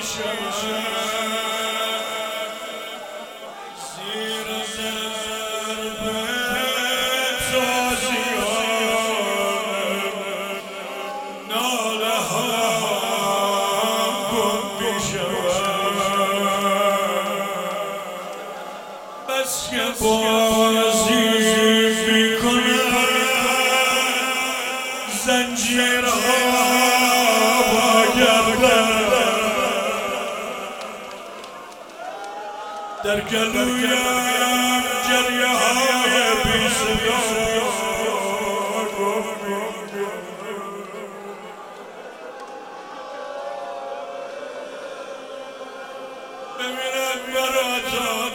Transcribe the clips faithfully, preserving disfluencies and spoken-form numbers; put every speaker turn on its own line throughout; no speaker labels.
زیر ضربه تازیان ناله هم گم میشود بس که بازی میکنه زنجیرها با گردن در گلویم جریه های بی صدا ببینم برات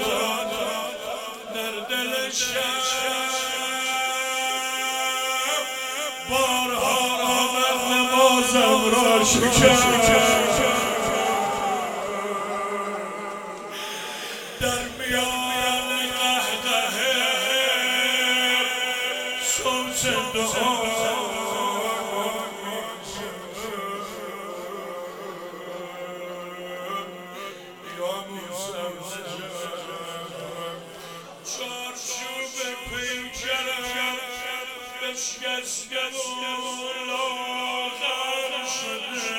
در دل شب بارها آمد نمازم را شکست در میان قهقهه صوت دعا یا موسی چارچوب پیکرم بشکسته و لاغر شده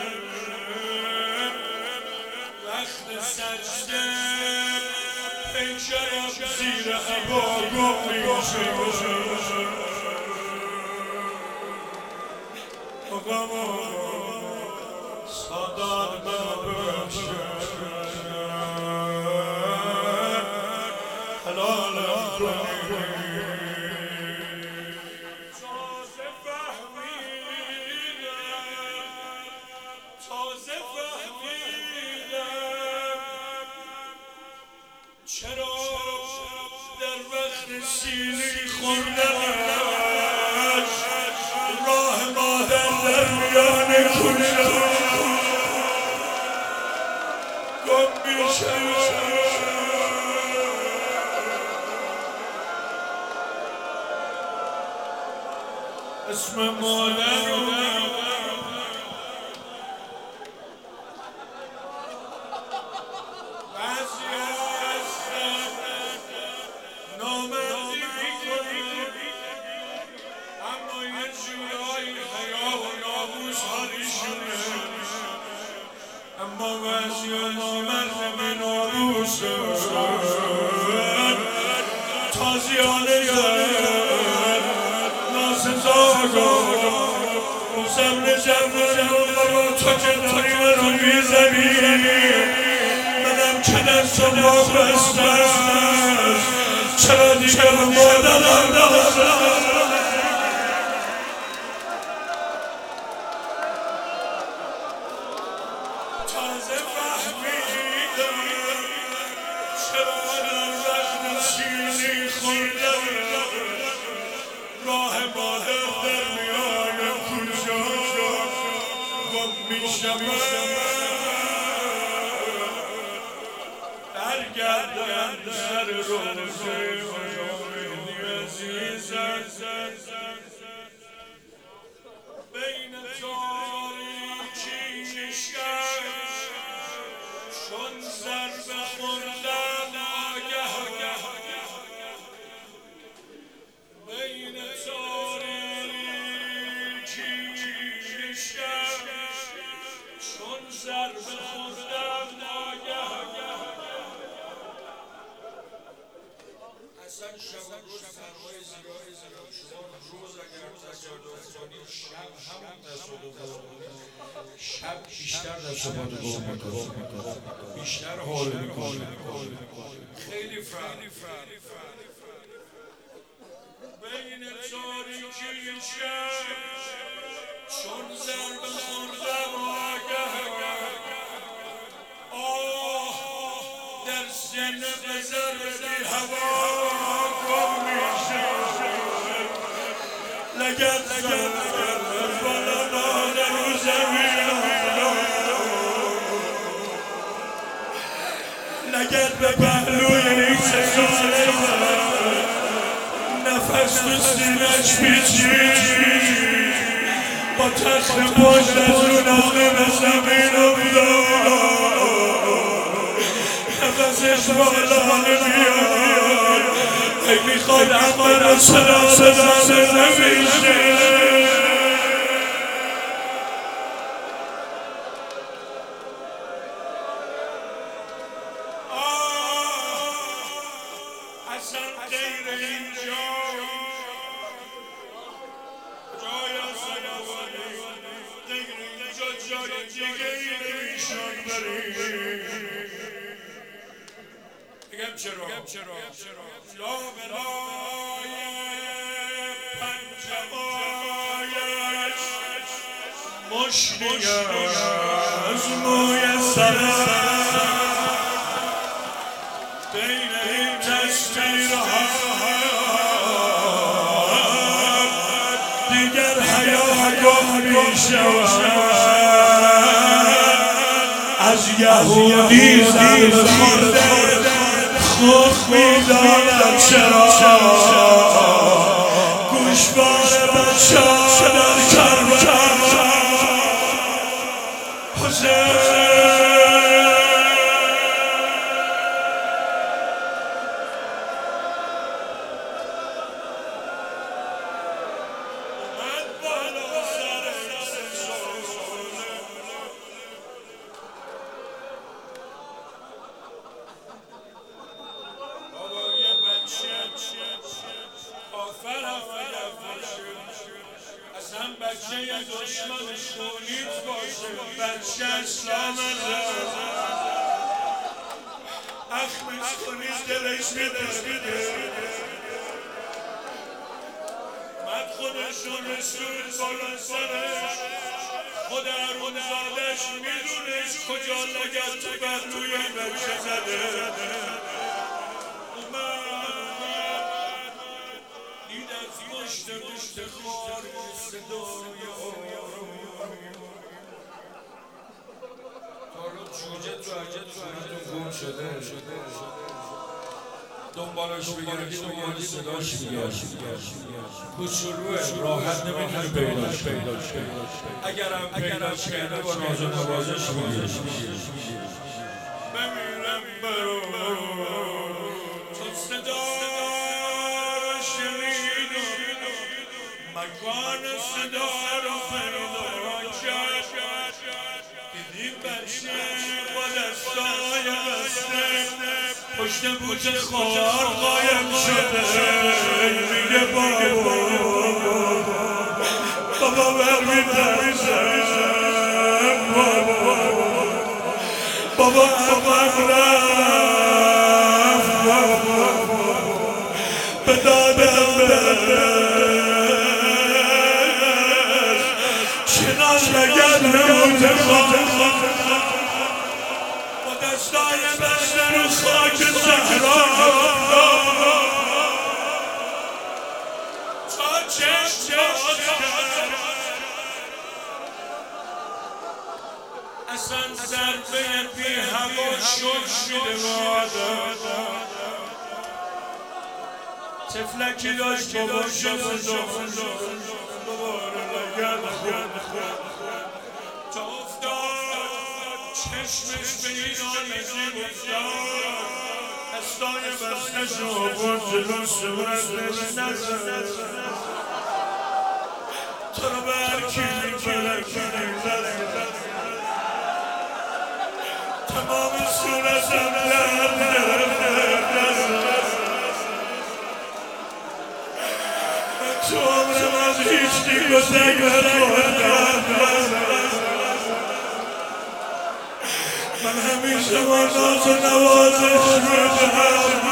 وقت سجده پیکرم زیر عبا گم میشه آقا سادات منو ببخشه حلالم کنی تازه فهمیدم تازه فهمیدم چرا در وقت سیلی خوردنش راه مادر در میان کوچه گم میشود اسم مادرم بعضی هستن نامردی میکنن اما یه جورایی حیا و ناموس حالیشونه اما بعضی ها نامرد به ناموسن تازیانه زن ناسزاگاه زمن جمع تو که داری منو میزنی منم که دستم با بسته است چرا دیگه به مادرم نبستم تازه فهمیدم چرا در وقت سیلی خوردم راه مادر در میان کوچه گم میشود برگردم در روزه مهدی عزیزم بین تاریکی شب چون ضربه خوردن آگه بین تاریکی شب چون ضربه خوردن آگه اصلا شب و روز فرمای زیرای زیرای شما روز اگر تصادف کنید شب همون تصادف کنید شب بیشتر تصادف میکنه بیشتر حال میکنه خیلی فرق بین تاریکی شب چون ضربه خوردم آگه آه در سینه به ضربه هوا گم میشه لگد زد بالا ناله رو زمین لگد به پهلوی ریشه ساله نفس تو سینش پیچید با تخت پشت از رو ناله به زمین افتاد نفسش بالا نمیاد ای میخواد اما را صدا صدا نمیشه اصلا غیر اینجا جای سنوانی غیر اینجا جای دیگه ای نمیشان بریم بگم چرا لابلای پنجمایش مشتی از موی سرم بین این تصویرها دیگر حیا گم میشود از یهودی زن خورده خود میدانم چرا گوشوار بچه در کربلا حسین اصلا بچه دشمنش خونیت باشه بچه اسلام اخمش خونیت دلش میده مد خودشون رسول بالا سرش خود ارونزادش میدونش کجا لگت تو بطوی بچه زده دید از مشت مشت خوار صدای تا جوجه تو عجت خونتون گم شده دنبالش بگردی دنبال صداش میگرد کوچولوه راحت نمیتونی پیداش پیداش اگرم پیداش کرده با ناز و نوازش میگرد بمیرم برو تو صدا مکان صدا رو پیدا کرد دیدیم بچه با دستای بسته پشت بوت خوار قایم شده میگه بابا بابا برمی‌ترسم بابا بابا عقب رفت بابا به دادم لگن نموت خواهد با دستای بسته رو خاک زهرا تا چشم اصلا ضربه بی هوا شد شده مادر تفلکی داشت بابا شد دوباره لگن خود تا افتاد چشمش به این آنجی افتاد دستای بسته شو برد جلو صورتش نزد تو رو به هر کی می‌فلکی نزد تمام صورتم درد نزد تو عمرم از هیچ دی گذشت من همیشه با ناز و نوازش می‌دهم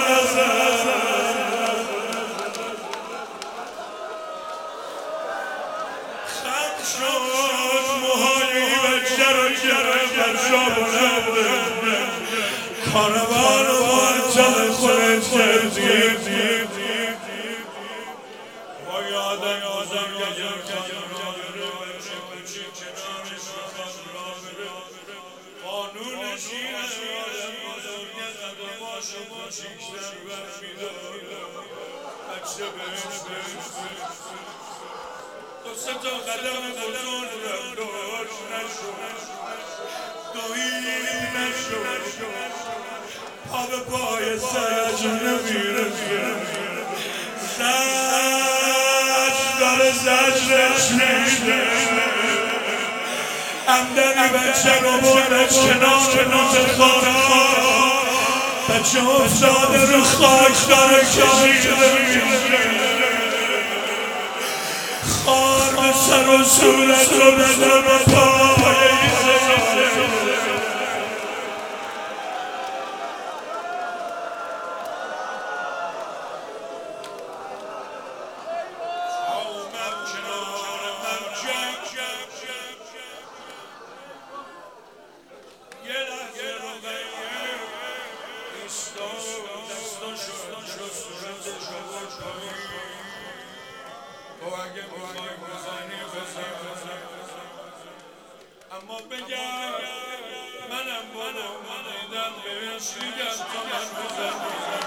خم شد موهای بچه رو گرفت در شابونه کاروان رو منطقه خودت کردیم با یادم آزم گذر کنم را بره بچه بچه کنارش را بره قانونش اینه آدم بزرگ قدماشو با شیشتر برمی‌داره بچه بهش بهش دو سه تا قدم بزرگ رفتاش نشد دوید نشد پا به پای زج نمیرسه زج داره زجرش میده همدنی بچه رو برده کنار نوز خانه بچه افتاده رو خاک داره کشیده خار به سر و صورت رو بده به پای اما بگم منم بالا منیدم بهش میگم تا من بزن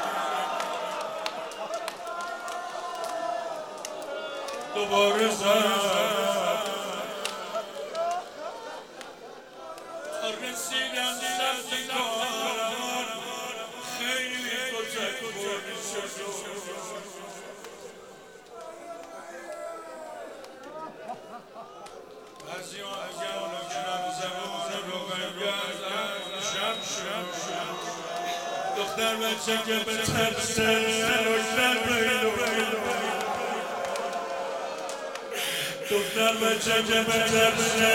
دوباره زد تا رسیدن سبت کارم خیلی کتک بردی شد بعضی ها اگر نکنم زمان رو بگردن شم شم شم دختر بچه که به ترسه دختر بیلو دختر بچه که به ترسه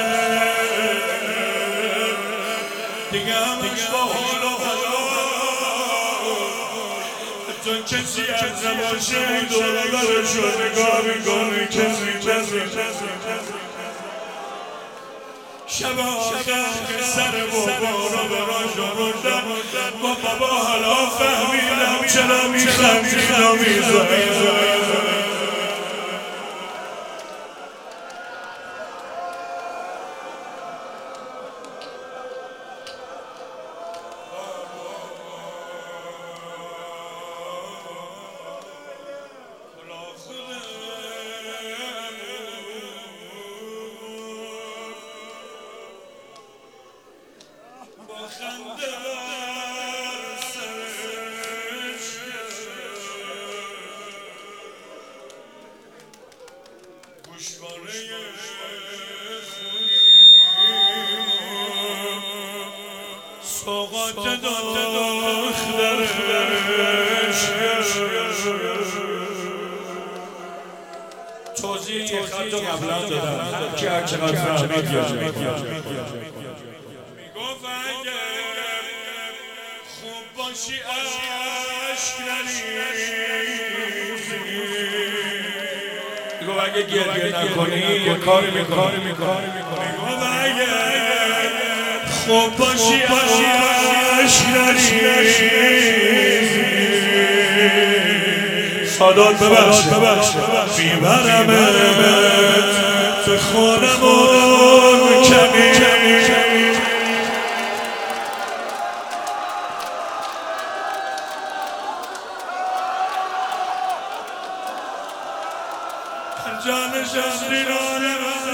دیگه همش با حال و حال چون کسی از نباشه دور برش رو نگاه میکنه کسی کسی کسی شب آخر که سر بابا رو به راش آوردم با بابا حالا فهمیدم چرا میخندید و میزنید خنده سرش گوشواره خونی سوغات دخترش توضیح یه خط رو قبلا دادم که هر چقدر فهمید یا میگفت اگه خوب باشی عشق نریزی میگفت اگه گریه نکنی یه کاری میکنی میگفت اگه خوب باشی عشق نریزی سادات ببخش میبرمت به خونمون کمی جانش از دیرانه